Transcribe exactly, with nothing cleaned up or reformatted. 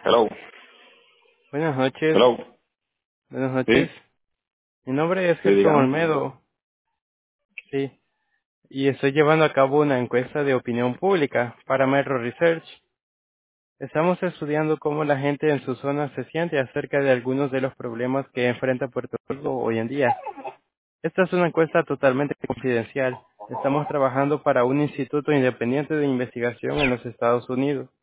Hello. Buenas noches. Hello. Buenas noches. Sí, Mi nombre es sí, Gerson dígame. Olmedo. Sí. Y estoy llevando a cabo una encuesta de opinión pública para Metro Research. Estamos estudiando cómo la gente en su zona se siente acerca de algunos de los problemas que enfrenta Puerto Rico hoy en día. Esta es una encuesta totalmente confidencial. Estamos trabajando para un instituto independiente de investigación en los Estados Unidos.